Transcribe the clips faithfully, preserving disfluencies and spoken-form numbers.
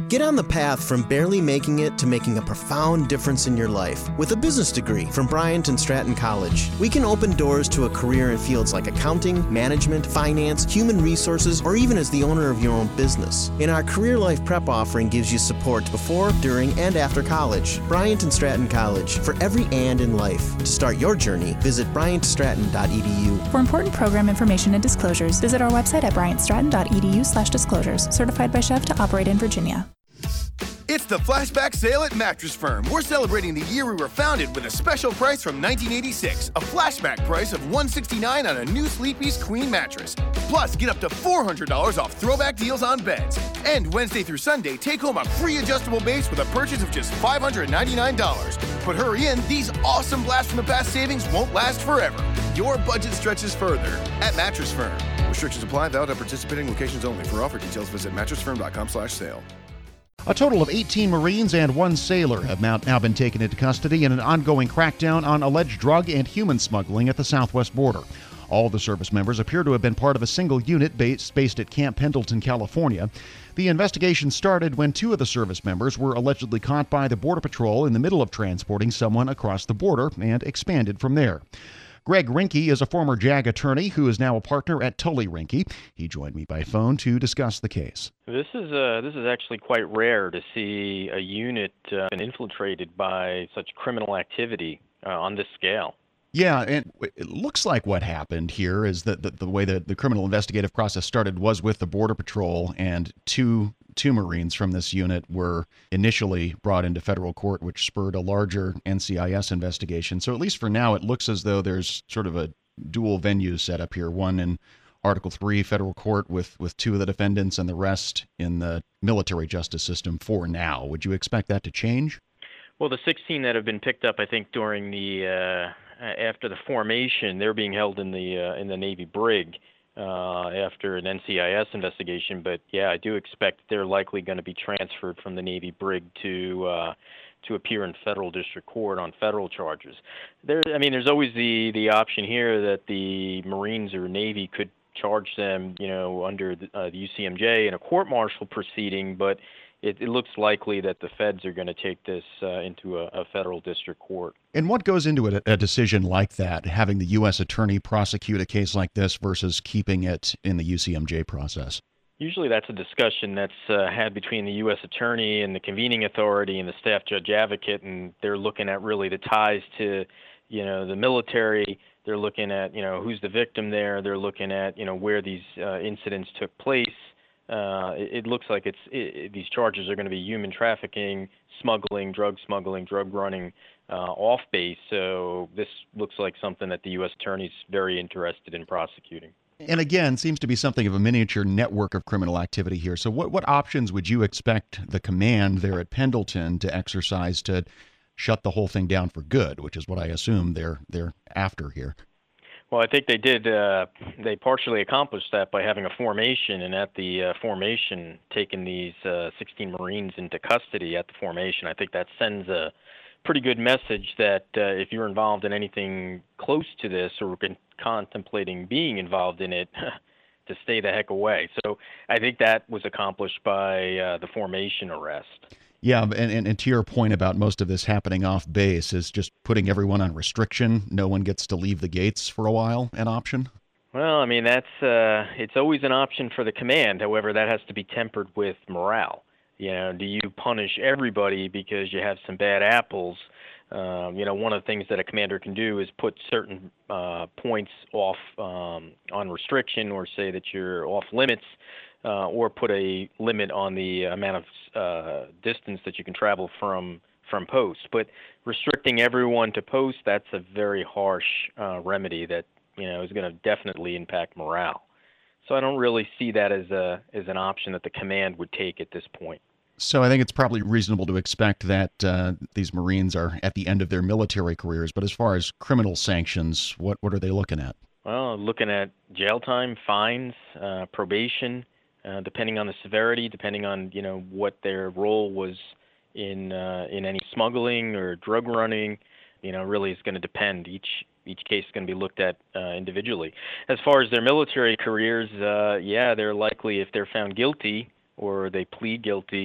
Get on the path from barely making it to making a profound difference in your life with a business degree from Bryant and Stratton College. We can open doors to a career in fields like accounting, management, finance, human resources, or even as the owner of your own business. And our Career Life Prep offering gives you support before, during, and after college. Bryant and Stratton College, for every and in life. To start your journey, visit bryant stratton dot e d u. For important program information and disclosures, visit our website at bryant stratton dot e d u slash disclosures. Certified by Chev to operate in Virginia. It's the flashback sale at Mattress Firm. We're celebrating the year we were founded with a special price from nineteen eighty-six. A flashback price of one hundred sixty-nine dollars on a new Sleepy's Queen mattress. Plus, get up to four hundred dollars off throwback deals on beds. And Wednesday through Sunday, take home a free adjustable base with a purchase of just five hundred ninety-nine dollars. But hurry in, these awesome blast from the past savings won't last forever. Your budget stretches further at Mattress Firm. Restrictions apply, valid at participating locations only. For offer details, visit mattress firm dot com slash sale. A total of eighteen Marines and one sailor have now been taken into custody in an ongoing crackdown on alleged drug and human smuggling at the southwest border. All the service members appear to have been part of a single unit based, based at Camp Pendleton, California. The investigation started when two of the service members were allegedly caught by the Border Patrol in the middle of transporting someone across the border and expanded from there. Greg Rinke is a former JAG attorney who is now a partner at Tully Rinke. He joined me by phone to discuss the case. This is uh, this is actually quite rare to see a unit uh, infiltrated by such criminal activity uh, on this scale. Yeah, and it looks like what happened here is that the, the way that the criminal investigative process started was with the Border Patrol, and two two Marines from this unit were initially brought into federal court, which spurred a larger N C I S investigation. So at least for now, it looks as though there's sort of a dual venue set up here, one in Article three federal court with, with two of the defendants and the rest in the military justice system for now. Would you expect that to change? Well, the sixteen that have been picked up, I think, during the uh, after the formation, they're being held in the uh, in the Navy brig uh, after an N C I S investigation. But yeah, I do expect they're likely going to be transferred from the Navy brig to uh, to appear in federal district court on federal charges. There, I mean, there's always the the option here that the Marines or Navy could charge them, you know, under the, uh, the U C M J in a court-martial proceeding, but It, it looks likely that the feds are going to take this uh, into a, a federal district court. And what goes into a, a decision like that, having the U S attorney prosecute a case like this versus keeping it in the U C M J process? Usually that's a discussion that's uh, had between the U S attorney and the convening authority and the staff judge advocate, and they're looking at really the ties to, you know, the military. They're looking at, you know, who's the victim there. They're looking at, you know, where these uh, incidents took place. Uh, it, it looks like it's it, these charges are going to be human trafficking, smuggling, drug smuggling, drug running uh, off base. So this looks like something that the U S attorney's very interested in prosecuting. And again, seems to be something of a miniature network of criminal activity here. So what, what options would you expect the command there at Pendleton to exercise to shut the whole thing down for good, which is what I assume they're they're after here? Well, I think they did. Uh, they partially accomplished that by having a formation, and at the uh, formation, taking these uh, sixteen Marines into custody at the formation. I think that sends a pretty good message that uh, if you're involved in anything close to this or been contemplating being involved in it, to stay the heck away. So I think that was accomplished by uh, the formation arrest. Yeah, and, and, and to your point about most of this happening off base, is just putting everyone on restriction. No one gets to leave the gates for a while, an option? Well, I mean, that's uh, it's always an option for the command. However, that has to be tempered with morale. You know, do you punish everybody because you have some bad apples? Um, you know, one of the things that a commander can do is put certain uh, points off um, on restriction, or say that you're off limits. Uh, or put a limit on the amount of uh, distance that you can travel from from post. But restricting everyone to post, that's a very harsh uh, remedy that, you know, is going to definitely impact morale. So I don't really see that as a as an option that the command would take at this point. So I think it's probably reasonable to expect that uh, these Marines are at the end of their military careers. But as far as criminal sanctions, what, what are they looking at? Well, looking at jail time, fines, uh, probation. Uh, depending on the severity, depending on, you know, what their role was in uh, in any smuggling or drug running, you know, really is going to depend. Each each case is going to be looked at uh, individually. As far as their military careers, uh, yeah, they're likely, if they're found guilty or they plead guilty,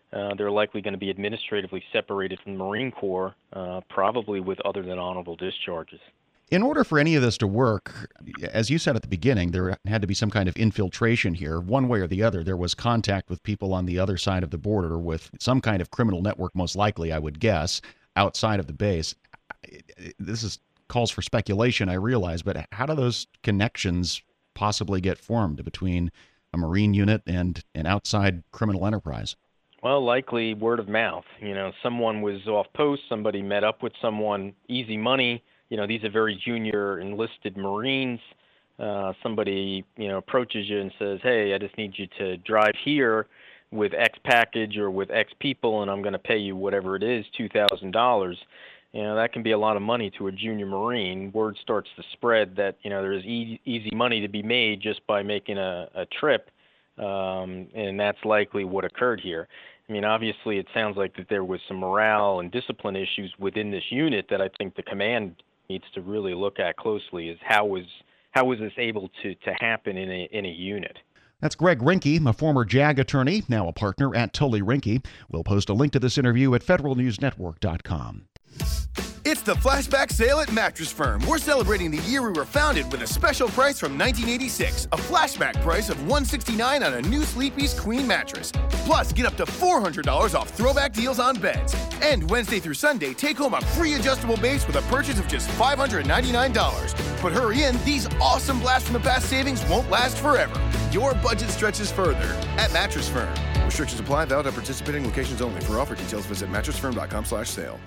uh, they're likely going to be administratively separated from the Marine Corps, uh, probably with other than honorable discharges. In order for any of this to work, as you said at the beginning, there had to be some kind of infiltration here. One way or the other, there was contact with people on the other side of the border with some kind of criminal network, most likely, I would guess, outside of the base. This is calls for speculation, I realize, but how do those connections possibly get formed between a Marine unit and an outside criminal enterprise? Well, likely word of mouth. You know, someone was off post, somebody met up with someone, easy money. You know, these are very junior enlisted Marines. Uh, somebody, you know, approaches you and says, hey, I just need you to drive here with X package or with X people, and I'm going to pay you whatever it is, two thousand dollars. You know, that can be a lot of money to a junior Marine. Word starts to spread that, you know, there's e- easy money to be made just by making a, a trip, um, and that's likely what occurred here. I mean, obviously, it sounds like that there was some morale and discipline issues within this unit that I think the command needs to really look at closely. Is how was how was this able to to happen in a in a unit? That's Greg Rinke, a former JAG attorney, now a partner at Tully Rinke. We'll post a link to this interview at federal news network dot com. It's the flashback sale at Mattress Firm. We're celebrating the year we were founded with a special price from nineteen eighty-six, a flashback price of one hundred sixty-nine dollars on a new Sleepy's Queen mattress. Plus, get up to four hundred dollars off throwback deals on beds. And Wednesday through Sunday, take home a free adjustable base with a purchase of just five hundred ninety-nine dollars. But hurry in, these awesome blast from the past savings won't last forever. Your budget stretches further at Mattress Firm. Restrictions apply, valid at participating locations only. For offer details, visit mattress firm dot com slash sale.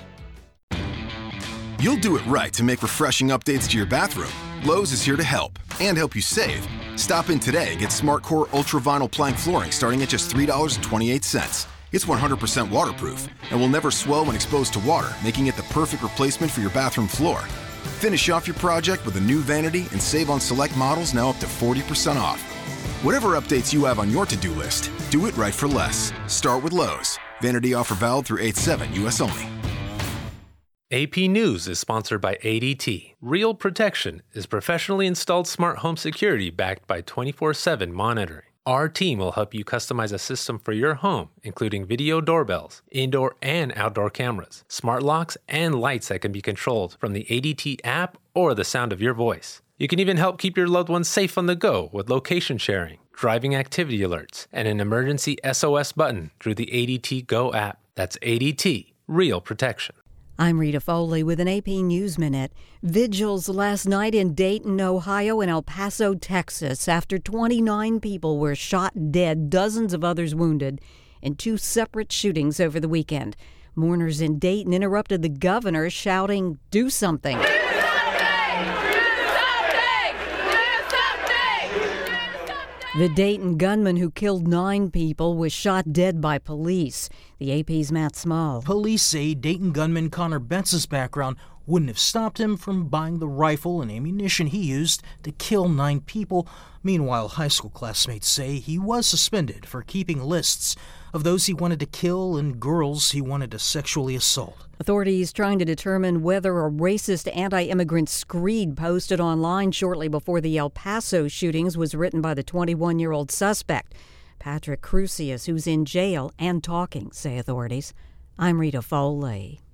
You'll do it right to make refreshing updates to your bathroom. Lowe's is here to help and help you save. Stop in today and get SmartCore Ultra Vinyl Plank Flooring starting at just three dollars and twenty-eight cents. It's one hundred percent waterproof and will never swell when exposed to water, making it the perfect replacement for your bathroom floor. Finish off your project with a new vanity and save on select models now up to forty percent off. Whatever updates you have on your to-do list, do it right for less. Start with Lowe's. Vanity offer valid through eight seven, U S only. A P News is sponsored by A D T. Real Protection is professionally installed smart home security backed by twenty-four seven monitoring. Our team will help you customize a system for your home, including video doorbells, indoor and outdoor cameras, smart locks, and lights that can be controlled from the A D T app or the sound of your voice. You can even help keep your loved ones safe on the go with location sharing, driving activity alerts, and an emergency S O S button through the A D T Go app. That's A D T, Real Protection. I'm Rita Foley with an A P News Minute. Vigils last night in Dayton, Ohio, and El Paso, Texas, after twenty-nine people were shot dead, dozens of others wounded, in two separate shootings over the weekend. Mourners in Dayton interrupted the governor, shouting, "Do something!" Do something! The Dayton gunman who killed nine people was shot dead by police. The A P's Matt Small. Police say Dayton gunman Connor Bentz's background wouldn't have stopped him from buying the rifle and ammunition he used to kill nine people. Meanwhile, high school classmates say he was suspended for keeping lists of those he wanted to kill and girls he wanted to sexually assault. Authorities trying to determine whether a racist anti-immigrant screed posted online shortly before the El Paso shootings was written by the twenty-one-year-old suspect, Patrick Crusius, who's in jail and talking, say authorities. I'm Rita Foley.